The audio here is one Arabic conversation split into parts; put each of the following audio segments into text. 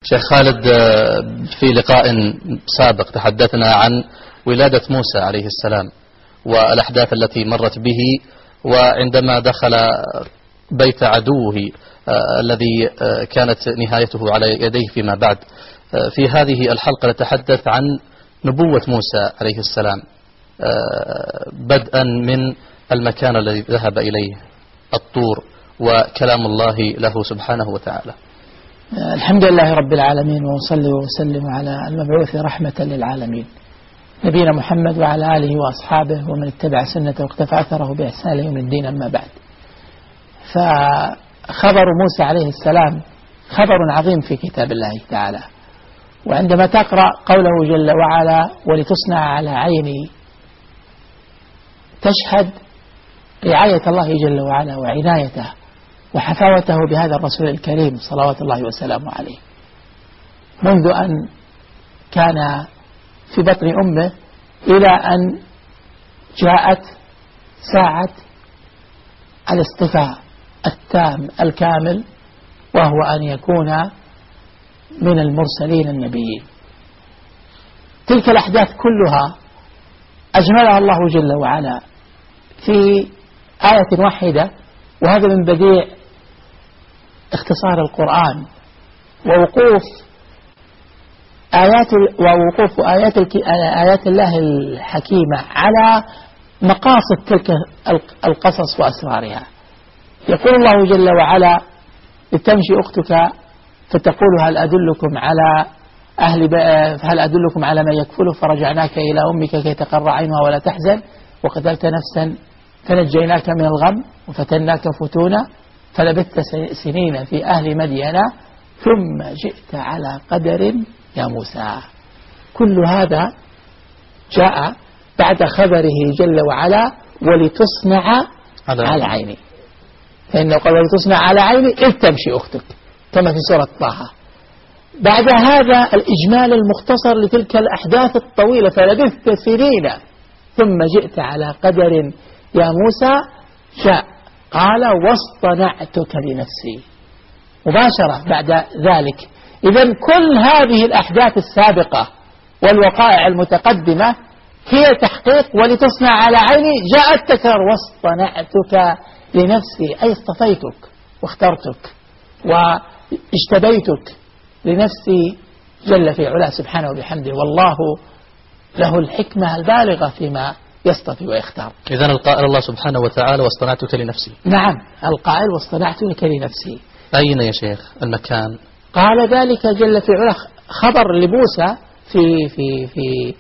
شيخ خالد، في لقاء سابق تحدثنا عن ولادة موسى عليه السلام والأحداث التي مرت به، وعندما دخل بيت عدوه الذي كانت نهايته على يديه فيما بعد. في هذه الحلقة نتحدث عن نبوة موسى عليه السلام بدءا من المكان الذي ذهب إليه الطور وكلام الله له سبحانه وتعالى. الحمد لله رب العالمين، وصلي وسلم على المبعوث رحمة للعالمين نبينا محمد وعلى آله وأصحابه ومن اتبع سنته واقتفى أثره بإحسان يوم الدين. أما بعد، فخبر موسى عليه السلام خبر عظيم في كتاب الله تعالى. وعندما تقرأ قوله جل وعلا ولتصنع على عيني، تشهد رعاية الله جل وعلا وعنايته وحفاوته بهذا الرسول الكريم صلوات الله وسلامه عليه، منذ أن كان في بطن أمه إلى أن جاءت ساعة الاصطفاء التام الكامل، وهو أن يكون من المرسلين النبيين. تلك الأحداث كلها أجملها الله جل وعلا في آية واحدة، وهذا من بديع اختصار القرآن ووقوف آيات الله الحكيمة على مقاصد تلك القصص وأسرارها. يقول الله جل وعلا تمشي أختك فتقول هل أدلكم على من يكفله فرجعناك إلى أمك كي تقر عينها ولا تحزن وقتلت نفسا فنجيناك من الغم وفتناك فتونا فلبثت سنين في أهل مدينة ثم جئت على قدر يا موسى. كل هذا جاء بعد خبره جل وعلا ولتصنع على عيني، فإنه قال ولتصنع على عيني إذ تمشي أختك، كما في سورة طه. بعد هذا الإجمال المختصر لتلك الأحداث الطويلة فلبثت سنين ثم جئت على قدر يا موسى، جاء قال واصطنعتك لنفسي مباشرة بعد ذلك. إذن كل هذه الأحداث السابقة والوقائع المتقدمة هي تحقيق ولتصنع على عيني، جاءت تكرر واصطنعتك لنفسي، أي اصطفيتك واخترتك واجتبيتك لنفسي جل في علاه سبحانه وبحمده، والله له الحكمة البالغة فيما يصطفي ويختار. إذن القائل الله سبحانه وتعالى واصطنعتك لنفسي. نعم، القائل واصطنعتك لنفسي. أين يا شيخ المكان؟ قال ذلك جل في علاه خبر لموسى في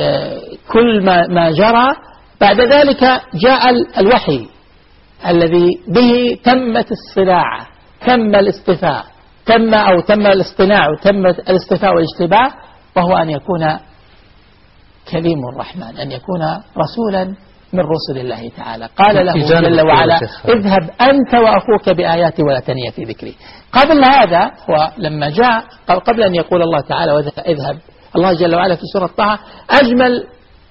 كل ما جرى. بعد ذلك جاء الوحي الذي به تمت الصناعة، تم الاصطفاء، تم الاصطناع، تم الاصطفاء والاجتباء، وهو أن يكون كليم الرحمن، أن يكون رسولا من رسل الله تعالى. قال له جل وعلا اذهب أنت وأخوك بآياتي ولا تنيا في ذكري. قبل هذا ولما جاء قبل أن يقول الله تعالى اذهب، الله جل وعلا في سورة طه أجمل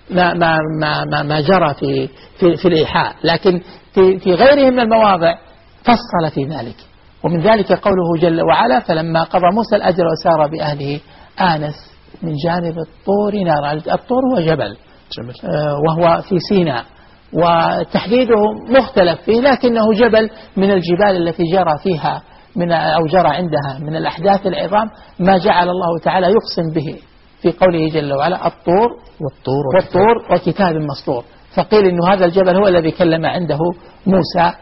ما جرى في الإيحاء، لكن في غيره من المواضع فصل في ذلك. ومن ذلك قوله جل وعلا فلما قضى موسى الأجر وسار بأهله آنس من جانب الطور نارا. الطور هو جبل وهو في سيناء، وتحديده مختلف فيه، لكنه جبل من الجبال التي جرى فيها أو جرى عندها من الأحداث العظام ما جعل الله تعالى يقسم به في قوله جل وعلا الطور والطور وكتاب مسطور. فقيل إن هذا الجبل هو الذي كلم عنده موسى،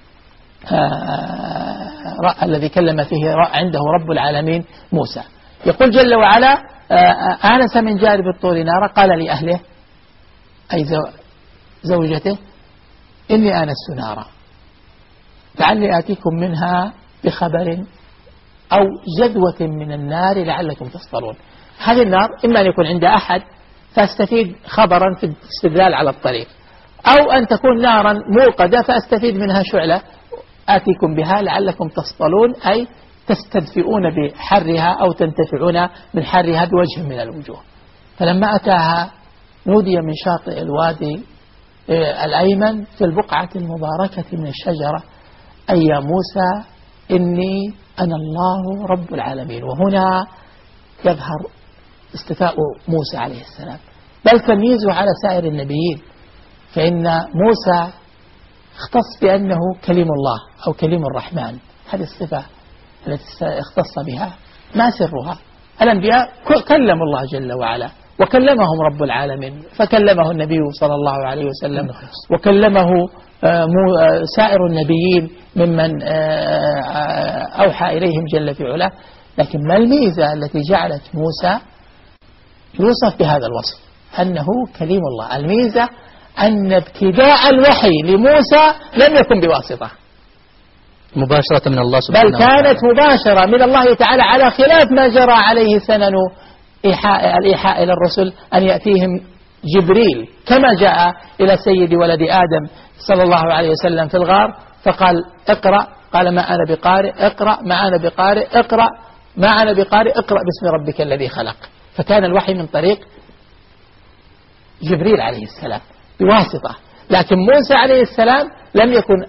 الذي كلم فيه عنده رب العالمين موسى. يقول جل وعلا آنس من جانب الطور نارا قال لأهله أي زوجته إني آنست نارا لعلي آتيكم منها بخبر أو جدوة من النار لعلكم تصطلون. هذه النار إما أن يكون عند أحد فأستفيد خبرا في الاستدلال على الطريق، أو أن تكون نارا موقدة فأستفيد منها شعلة آتيكم بها لعلكم تصطلون، أي تستدفئون بحرها أو تنتفعون من حرها بوجه من الوجوه. فلما أتاها نودي من شاطئ الوادي الأيمن في البقعة المباركة من الشجرة أي يا موسى إني أنا الله رب العالمين. وهنا يظهر استفاء موسى عليه السلام، بل تمييزه على سائر النبيين، فإن موسى اختص بأنه كليم الله أو كليم الرحمن. هذه الصفة التي اختص بها، ما سرها؟ الأنبياء كلموا الله جل وعلا وكلمهم رب العالمين، فكلمه النبي صلى الله عليه وسلم وكلمه سائر النبيين ممن أوحى إليهم جل في علاه. لكن ما الميزة التي جعلت موسى يوصف بهذا الوصف أنه كليم الله؟ الميزة أن ابتداء الوحي لموسى لم يكن بواسطة، مباشرة من الله سبحانه بل كانت مباشرة من الله تعالى، على خلاف ما جرى عليه سنن الإيحاء إلى الرسل أن يأتيهم جبريل كما جاء إلى سيد ولد آدم صلى الله عليه وسلم في الغار فقال اقرأ، قال ما أنا بقارئ، اقرأ ما أنا بقارئ، اقرأ ما أنا بقارئ، اقرأ باسم ربك الذي خلق. فكان الوحي من طريق جبريل عليه السلام بواسطة. لكن موسى عليه السلام لم يكن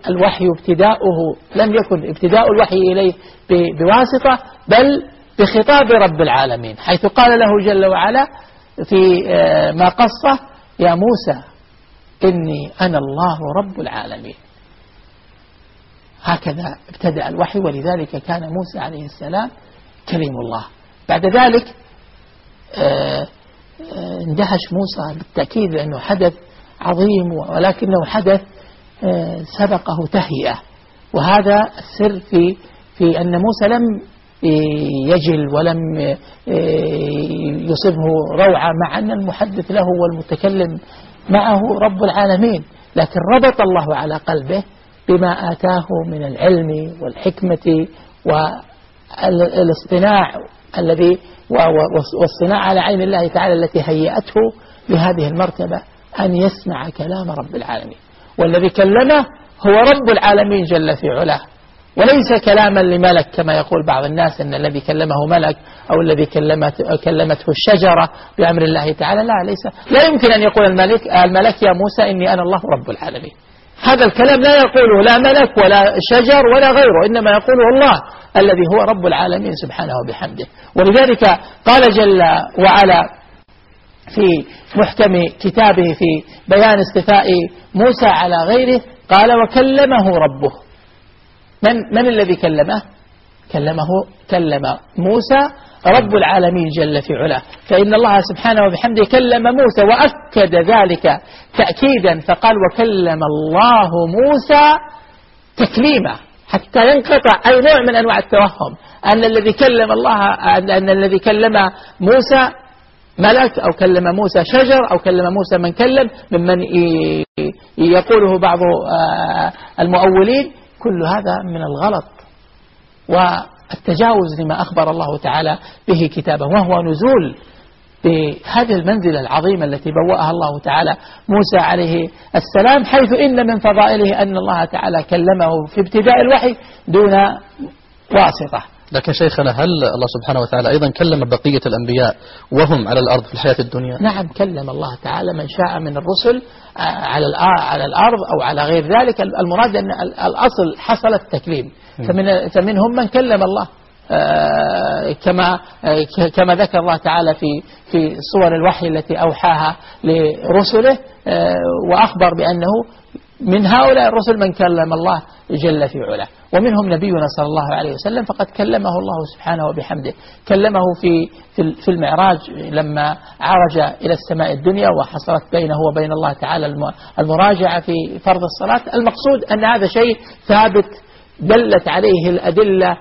ابتداء الوحي إليه بواسطة، بل بخطاب رب العالمين، حيث قال له جل وعلا في ما قصه: يا موسى إني أنا الله رب العالمين. هكذا ابتدأ الوحي، ولذلك كان موسى عليه السلام كليم الله. بعد ذلك اندهش موسى بالتأكيد لأنه حدث عظيم، ولكنه حدث سبقه تهيئة، وهذا السر في أن موسى لم يجل ولم يصبه روعة، مع أن المحدث له والمتكلم معه رب العالمين، لكن ربط الله على قلبه بما آتاه من العلم والحكمة والاصطناع الذي والصناعة على عين الله تعالى التي هيأته لهذه المرتبة، أن يسمع كلام رب العالمين. والذي كلمه هو رب العالمين جل في علاه، وليس كلاما لملك كما يقول بعض الناس أن الذي كلمه ملك أو الذي كلمته الشجرة بأمر الله تعالى. لا يمكن أن يقول الملك يا موسى إني أنا الله رب العالمين. هذا الكلام لا يقوله لا ملك ولا شجر ولا غيره، إنما يقوله الله الذي هو رب العالمين سبحانه وبحمده. ولذلك قال جل وعلا في محكم كتابه في بيان استفاء موسى على غيره، قال وكلمه ربه. من الذي كلمه؟ كلم موسى رب العالمين جل في علاه، فإن الله سبحانه وبحمده كلم موسى وأكد ذلك تأكيدا، فقال وكلم الله موسى تكليما، حتى ينقطع أي نوع من أنواع التوهم أن الذي كلم موسى ملك أو كلم موسى شجر أو كلم موسى من كلم، ممن يقوله بعض المؤولين. كل هذا من الغلط والتجاوز لما أخبر الله تعالى به كتابه، وهو نزول بهذه المنزلة العظيمة التي بوأها الله تعالى موسى عليه السلام، حيث إن من فضائله أن الله تعالى كلمه في ابتداء الوحي دون واسطة. لكن شيخنا، هل الله سبحانه وتعالى أيضا كلم بقية الأنبياء وهم على الأرض في الحياة الدنيا؟ نعم، كلم الله تعالى من شاء من الرسل على الأرض أو على غير ذلك. المراد أن الأصل حصل التكليم، فمنهم من كلم الله كما ذكر الله تعالى في صور الوحي التي أوحاها لرسله، وأخبر بأنه من هؤلاء الرسل من كلم الله جل في علاه، ومنهم نبينا صلى الله عليه وسلم فقد كلمه الله سبحانه وبحمده. كلمه في المعراج لما عرج إلى السماء الدنيا، وحصلت بينه وبين الله تعالى المراجعة في فرض الصلاة. المقصود أن هذا شيء ثابت دلت عليه الأدلة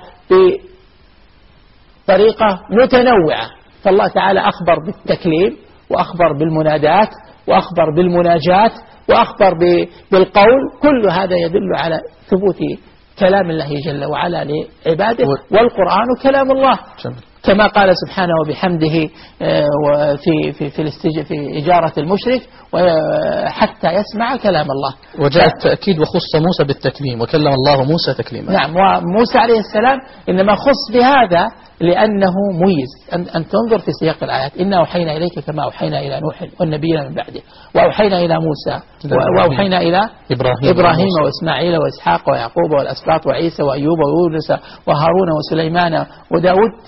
بطريقة متنوعة، فالله تعالى أخبر بالتكليم، وأخبر بالمنادات، وأخبر بالمناجات، وأخبر بالقول. كل هذا يدل على ثبوت كلام الله جل وعلا لعباده، والقرآن كلام الله كما قال سبحانه وبحمده في إجارة المشرك حتى يسمع كلام الله. وجاء التأكيد وخص موسى بالتكليم، وكلم الله موسى تكليما. نعم، وموسى عليه السلام إنما خص بهذا لأنه ميز. أن تنظر في سياق الآيات: إنا أوحينا إليك كما أوحينا إلى نوح والنبيين من بعده، وأوحينا إلى موسى، وأوحينا إلى إبراهيم وإسماعيل وإسحاق ويعقوب والأسباط وعيسى وأيوب ويونس وهارون وسليمان وداود. ثم بعد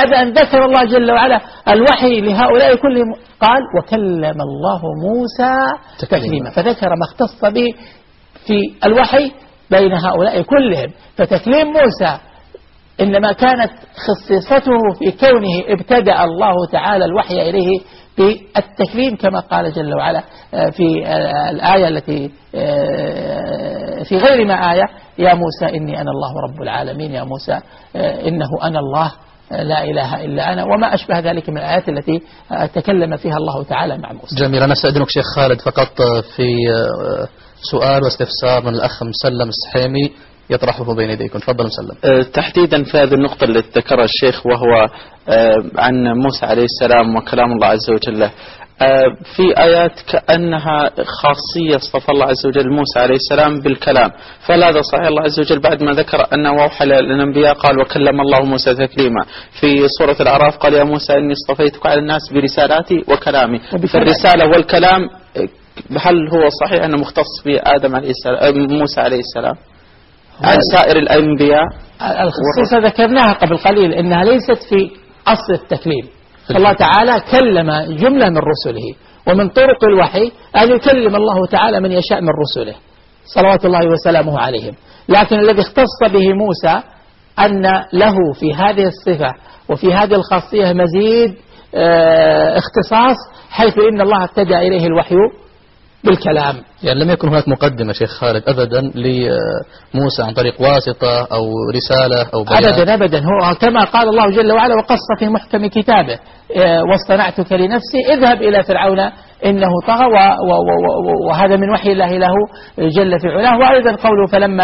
بعد أن ذكر الله جل وعلا الوحي لهؤلاء كلهم قال وكلم الله موسى تكليما، فذكر ما اختص به في الوحي بين هؤلاء كلهم. فتكليم موسى إنما كانت خصيصته في كونه ابتدأ الله تعالى الوحي إليه بالتكليم كما قال جل وعلا في الآية التي في غير ما آية يا موسى إني أنا الله رب العالمين، يا موسى إنه أنا الله لا إله إلا أنا، وما أشبه ذلك من الآيات التي تكلم فيها الله تعالى مع موسى. جميل. أنا أستأذنك شيخ خالد فقط في سؤال واستفسار من الأخ مسلم السحيمي يطرحه بين يديكم. تفضل مسلم. تحديدا في هذه النقطة اللي ذكرها الشيخ وهو عن موسى عليه السلام وكلام الله عز وجل، في آيات كأنها خاصية اصطفى الله عز وجل موسى عليه السلام بالكلام، فهذا صحيح الله عز وجل بعد ما ذكر أنه وأوحى للأنبياء قال وكلم الله موسى تكليما. في سورة الأعراف قال يا موسى إني اصطفيتك على الناس برسالاتي وكلامي. فالرسالة والكلام هل هو صحيح أنه مختص بآدم عليه السلام موسى عليه السلام عن سائر الأنبياء؟ الخصوصة ذكرناها قبل قليل إنها ليست في أصل التكليم. الله تعالى كلم جملة من رسله، ومن طرق الوحي أن يكلم الله تعالى من يشاء من رسله صلوات الله وسلامه عليهم. لكن الذي اختص به موسى أن له في هذه الصفة وفي هذه الخاصية مزيد اختصاص، حيث إن الله ابتدأ إليه الوحي بالكلام. يعني لم يكن هناك مقدمة شيخ خالد أبدا لموسى عن طريق واسطة أو رسالة أو بيان؟ أبدا هو كما قال الله جل وعلا وقص في محكم كتابه واصطنعته لنفسي اذهب إلى فرعون إنه طغى، وهذا من وحي الله له جل في علاه. وأيضا قوله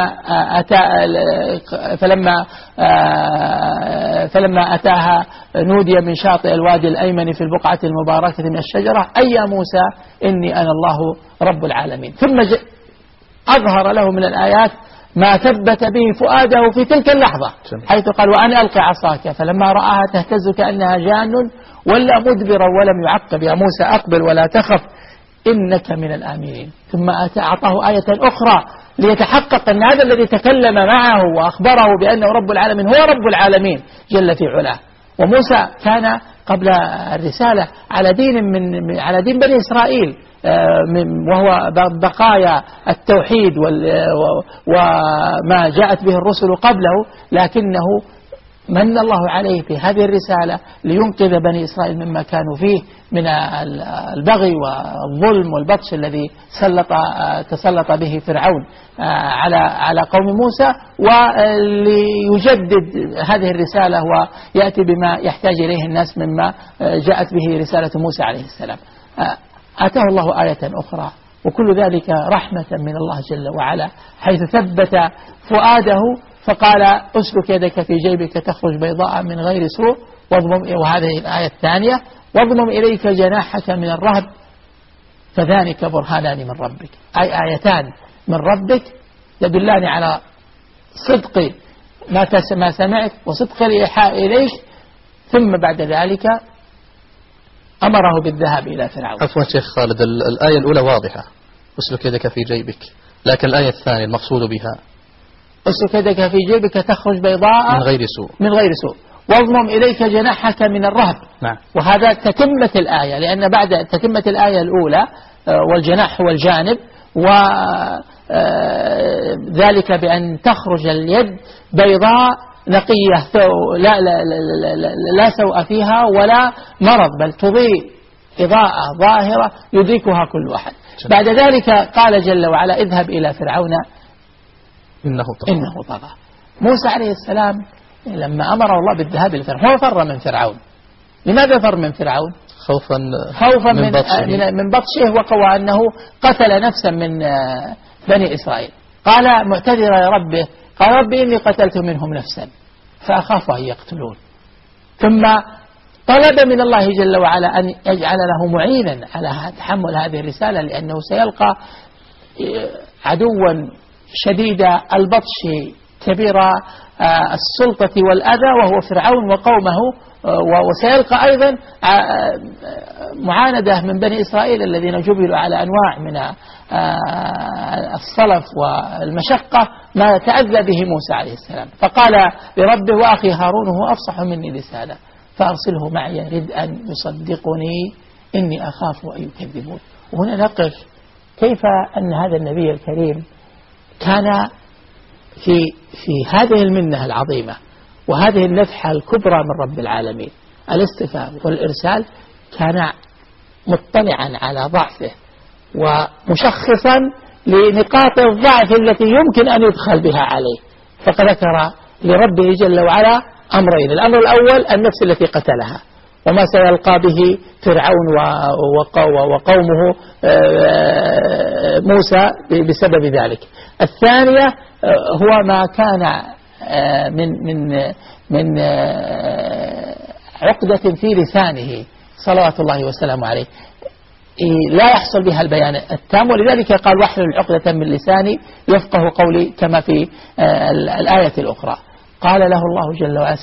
فلما أتاها نودي من شاطئ الوادي الأيمن في البقعة المباركة من الشجرة أي يا موسى إني أنا الله رب العالمين. ثم أظهر له من الآيات ما ثبت به فؤاده في تلك اللحظة، حيث قال وأن ألقي عصاك فلما رآها تهتز كأنها جان ولا مدبرا ولم يعقب يا موسى أقبل ولا تخف إنك من الآمنين. ثم أعطاه آية أخرى ليتحقق أن هذا الذي تكلم معه وأخبره بأنه رب العالمين هو رب العالمين جل في علاه. وموسى كان قبل الرسالة على دين بني إسرائيل، وهو بقايا التوحيد وما جاءت به الرسل قبله، لكنه من الله عليه في هذه الرسالة لينقذ بني إسرائيل مما كانوا فيه من البغي والظلم والبطش الذي تسلط به فرعون على قوم موسى، وليجدد هذه الرسالة ويأتي بما يحتاج إليه الناس مما جاءت به رسالة موسى عليه السلام. آتاه الله آية أخرى، وكل ذلك رحمة من الله جل وعلا، حيث ثبت فؤاده فقال أسلك يدك في جيبك تخرج بيضاء من غير سوء وهذه الآية الثانية واضمم إليك جناحك من الرهب فذلك برهانان من ربك، أي آيتان من ربك يدلان على صدق ما سمعت وصدق الإيحاء إليك. ثم بعد ذلك أمره بالذهاب إلى فرعون. عفوا شيخ خالد، الآية الأولى واضحة أسلك يدك في جيبك، لكن الآية الثانية المقصود بها أسلك يدك في جيبك تخرج بيضاء من غير سوء واضمم إليك جناحك من الرهب. نعم. وهذا تتمة الآية، لأن بعد تتمة الآية الأولى والجناح هو الجانب، وذلك بأن تخرج اليد بيضاء نقية لا سوء فيها ولا مرض، بل تضيء إضاءة ظاهرة يدركها كل واحد. بعد ذلك قال جل وعلا اذهب إلى فرعون إنه طغى. موسى عليه السلام لما أمره الله بالذهاب إلى فرعون هو فر من فرعون. لماذا فر من فرعون؟ خوفا من بطشه وقوى أنه قتل نفسا من بني إسرائيل. قال معتذرا يا ربه، قال ربي إني قتلت منهم نفسا فأخاف أن يقتلون. ثم طلب من الله جل وعلا أن يجعل له معينا على تحمل هذه الرسالة، لأنه سيلقى عدوا شديد البطش كبير السلطة والأذى وهو فرعون وقومه، وسيلقى أيضا معاندة من بني إسرائيل الذين جبلوا على أنواع من الصلف والمشقة ما تأذى به موسى عليه السلام. فقال لربه وأخي هارون هو أفصح مني لسانا فأرسله معي يرد أن يصدقني إني أخاف أن يكذبون. وهنا نقف كيف أن هذا النبي الكريم كان في هذه المنة العظيمة وهذه النفحة الكبرى من رب العالمين الاصطفاء والإرسال، كان مطلعا على ضعفه ومشخصا لنقاط الضعف التي يمكن أن يدخل بها عليه، فقد ذكر لربه جل وعلا أمرين: الأمر الأول النفس التي قتلها وما سيلقى به فرعون وقومه موسى بسبب ذلك. الثانية هو ما كان من عقدة في لسانه صلوات الله وسلامه عليه لا يحصل بها البيان التام، ولذلك قال: واحلل عقدة من لساني يفقه قولي، كما في الآية الأخرى. قال له الله جل وعلا: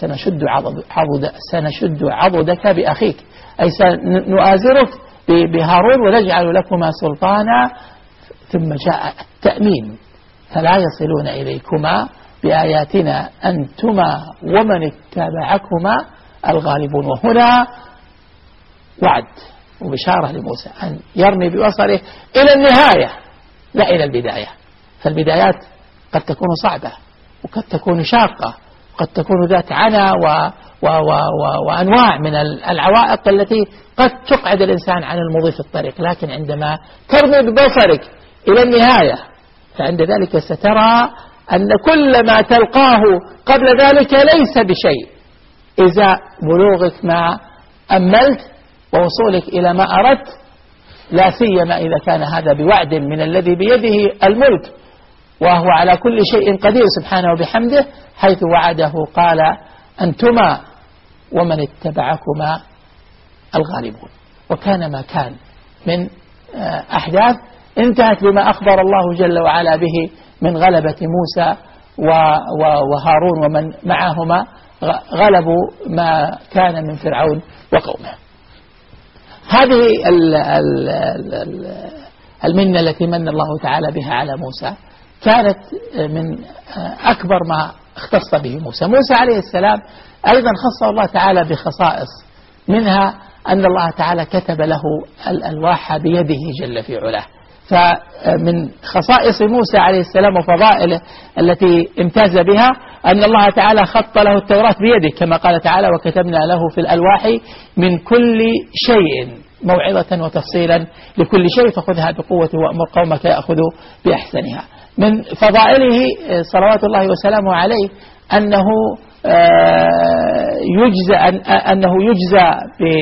سنشد عضدك بأخيك، أي سنؤازرك بهارون ونجعل لكما سلطانا. ثم جاء التأمين: فلا يصلون إليكما بآياتنا أنتما ومن اتبعكما الغالبون. وهنا وعد وبشارة لموسى أن يرمي ببصره إلى النهاية لا إلى البداية، فالبدايات قد تكون صعبة وقد تكون شاقة وقد تكون ذات عنا وأنواع من العوائق التي قد تقعد الإنسان عن المضي في الطريق، لكن عندما ترمي ببصرك إلى النهاية فعند ذلك سترى أن كل ما تلقاه قبل ذلك ليس بشيء إذا بلوغك ما أملت ووصولك إلى ما أردت، لا سيما إذا كان هذا بوعد من الذي بيده الملك وهو على كل شيء قدير سبحانه وبحمده، حيث وعده قال: أنتما ومن اتبعكما الغالبون. وكان ما كان من أحداث انتهت بما أخبر الله جل وعلا به من غلبة موسى وهارون ومن معهما، غلبوا ما كان من فرعون وقومه. هذه المنة التي من الله تعالى بها على موسى كانت من أكبر ما اختص به موسى عليه السلام. أيضا خصه الله تعالى بخصائص، منها أن الله تعالى كتب له الألواح بيده جل في علاه. فمن خصائص موسى عليه السلام وفضائله التي امتاز بها أن الله تعالى خط له التوراة بيده، كما قال تعالى: وكتبنا له في الألواح من كل شيء موعظة وتفصيلا لكل شيء فخذها بقوة وأمر قومك يأخذوا بأحسنها. من فضائله صلوات الله وسلامه عليه أنه يجزى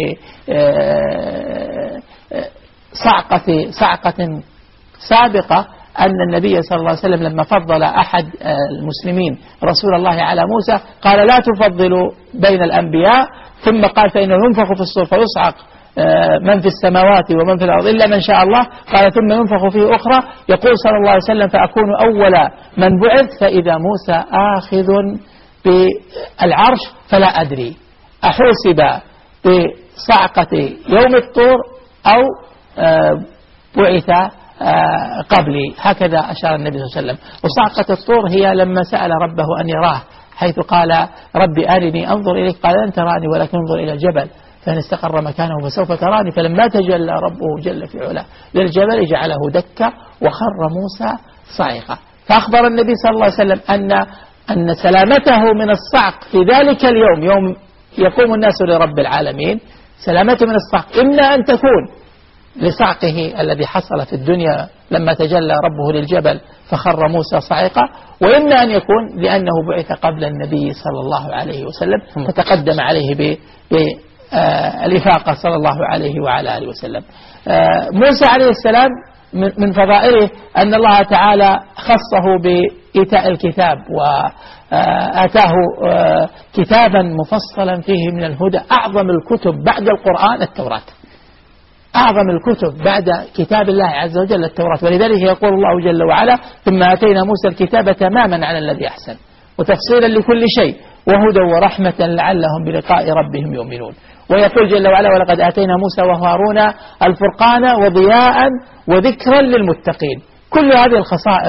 بصعقة سابقة، أن النبي صلى الله عليه وسلم لما فضل أحد المسلمين رسول الله على موسى قال: لا تفضلوا بين الأنبياء، ثم قال: فإنه ينفخ في الصور فيصعق من في السماوات ومن في الأرض إلا من شاء الله، قال: ثم ينفخ فيه أخرى، يقول صلى الله عليه وسلم: فأكون أول من بعث، فإذا موسى آخذ بالعرش فلا أدري أحوسب بصعقة يوم الطور أو بعث قبلي. هكذا أشار النبي صلى الله عليه وسلم. وصعقة الطور هي لما سأل ربه أن يراه، حيث قال: ربي أرني أنظر إليك، قال: لن تراني ولكن انظر إلى الجبل فإن استقر مكانه فسوف تراني. فلما تجلى ربه جل في علاه للجبل جعله دكا وخر موسى صاعقا. فأخبر النبي صلى الله عليه وسلم أن سلامته من الصعق في ذلك اليوم، يوم يقوم الناس لرب العالمين، سلامته من الصعق إما أن تكون لصعقه الذي حصل في الدنيا لما تجلى ربه للجبل فخر موسى صاعقا، وإما أن يكون لأنه بعث قبل النبي صلى الله عليه وسلم فتقدم عليه بالإفاقة صلى الله عليه وعلى آله وسلم. موسى عليه السلام من فضائله أن الله تعالى خصه بإيتاء الكتاب، وآتاه كتابا مفصلا فيه من الهدى. أعظم الكتب بعد القرآن التوراة، أعظم الكتب بعد كتاب الله عز وجل التوراة. ولذلك يقول الله جل وعلا: ثم آتينا موسى الكتاب تماما على الذي أحسن وتفصيلا لكل شيء وهدى ورحمة لعلهم بلقاء ربهم يؤمنون. ويقول جل وعلا: ولقد آتينا موسى وهارون الفرقان وضياء وذكرا للمتقين. كل هذه الخصائص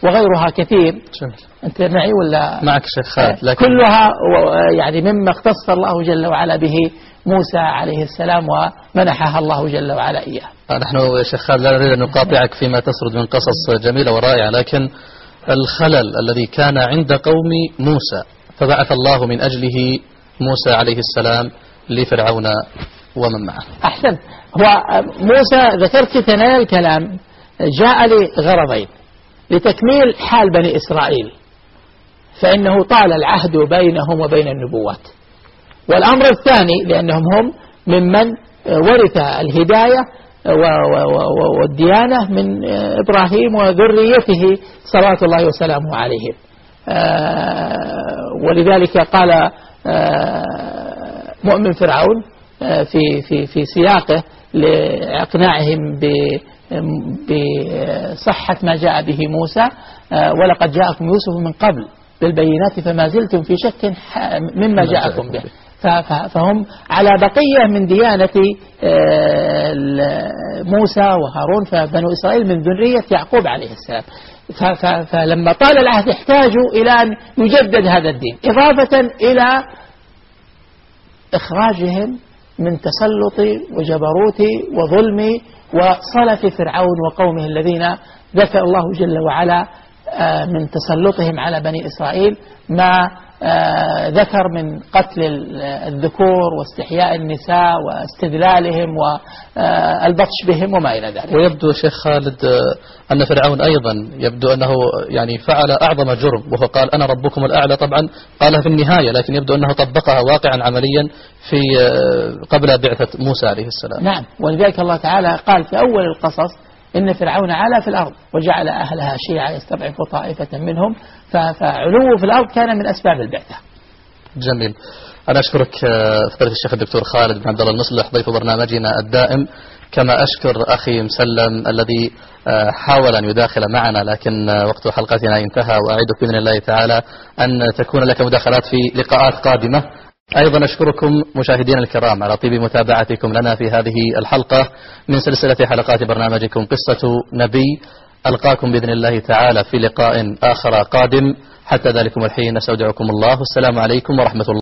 وغيرها كثير. جميل. أنت معي ولا؟ معك شيخ خالد. لكن كلها يعني مما اختص الله جل وعلا به موسى عليه السلام ومنحها الله جل وعلا إياه. نحن يا شيخ خالد لا نريد أن نقاطعك فيما تسرد من قصص جميلة ورائعة، لكن الخلل الذي كان عند قوم موسى فبعث الله من أجله موسى عليه السلام لفرعون ومن معه. أحسن. هو موسى ذكرت ثنايا الكلام جاء لغرضين: لتكميل حال بني إسرائيل، فإنه طال العهد بينهم وبين النبوات، والأمر الثاني لأنهم هم ممن ورث الهداية والديانة من إبراهيم وذريته صلوات الله وسلامه عليهم. ولذلك قال مؤمن فرعون في سياقه لإقناعهم بصحة ما جاء به موسى: ولقد جاءكم يوسف من قبل بالبينات فما زلتم في شك مما جاءكم به. فهم على بقية من ديانة موسى وهارون، فبنو إسرائيل من ذرية يعقوب عليه السلام. فلما طال العهد احتاجوا إلى أن يجدد هذا الدين، إضافة إلى إخراجهم من تسلط وجبروت وظلم وصلف فرعون وقومه الذين ذكر الله جل وعلا من تسلطهم على بني إسرائيل ما ذكر من قتل الذكور واستحياء النساء واستذلالهم والبطش بهم وما إلى ذلك. ويبدو شيخ خالد أن فرعون أيضا يبدو أنه يعني فعل أعظم جرم، وهو قال أنا ربكم الأعلى. طبعا قالها في النهاية، لكن يبدو أنه طبقها واقعا عمليا في قبل بعثة موسى عليه السلام. نعم، ولذلك الله تعالى قال في أول القصص: إن فرعون علا في الأرض وجعل أهلها شيعا يستضعف طائفة منهم. فعلوه في الأرض كان من أسباب البعثة. جميل. أنا أشكرك فضيلة الشيخ الدكتور خالد بن عبد الله المصلح ضيف برنامجنا الدائم، كما أشكر أخي مسلم الذي حاول أن يداخل معنا لكن وقت حلقتنا انتهى، وأعدك بإذن الله تعالى أن تكون لك مداخلات في لقاءات قادمة. أيضا أشكركم مشاهدينا الكرام على طيب متابعتكم لنا في هذه الحلقة من سلسلة حلقات برنامجكم قصة نبي. ألقاكم بإذن الله تعالى في لقاء آخر قادم، حتى ذلكم الحين نستودعكم الله، والسلام عليكم ورحمة الله.